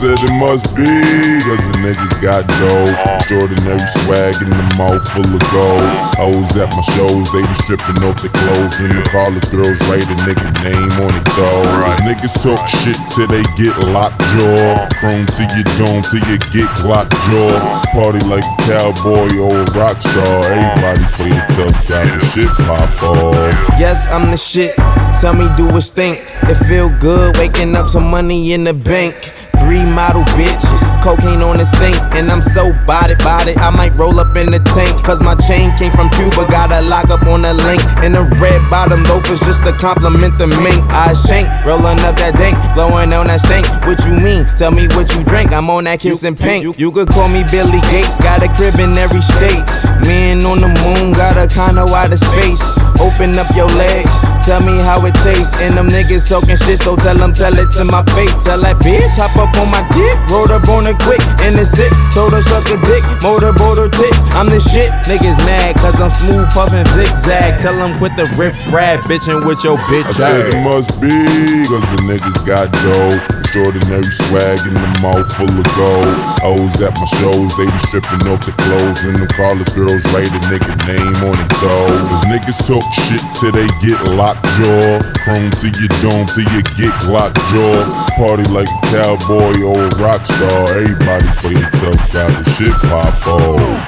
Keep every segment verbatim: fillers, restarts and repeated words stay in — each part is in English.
said it must be, cause a nigga got dough. Extraordinary swag in the mouth full of gold. Hoes at my shows, they be stripping off their clothes. And the college girls write a nigga name on their toes. Niggas talk shit till they get locked jaw. Chrome to your dome till you get Glock jaw. Party like a cowboy or a rock star. Everybody play the tough guy till shit pop off. Yes, I'm the shit. Tell me, do it stink? It feel good waking up some money in the bank. Three model bitches, cocaine on the sink, and I'm so body body I might roll up in the tank. Cause my chain came from Cuba, got a lock up on the link. And the red bottom loafers just to compliment the mink. I shank, rolling up that dank, blowing on that stank. What you mean? Tell me what you drink. I'm on that kiss and pink. You, you could call me Billy Gates, got a crib in every state. Man on the moon, got a kinda wider space. Open up your legs, tell me how it tastes. And them niggas talking shit, so tell them, tell it to my face. Tell that bitch, hop up on my dick, rolled up on it quick. In the six, told her suck a dick, motorboat her tits. I'm the shit, niggas mad, cause I'm smooth puffin' zigzag. Tell them quit the riff rap, bitchin' with your bitch. I said it must be, cause the nigga got dough. Extraordinary swag in the mouth full of gold. Hoes at my shows, they be stripping off the clothes. And the college girls write a nigga name on their toes. Cause niggas talk shit till they get locked jaw. Chrome to your dome till you get Glock jaw. Party like a cowboy or a rock star. Everybody play the tough guy till shit pop off.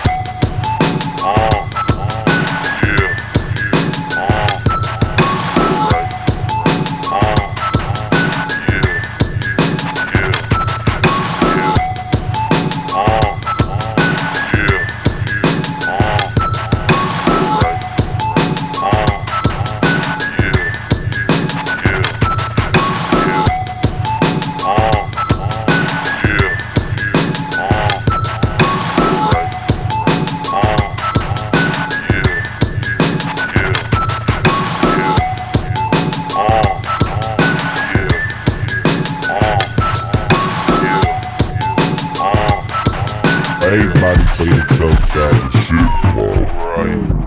Everybody play the tough guy to shit, bro. Right.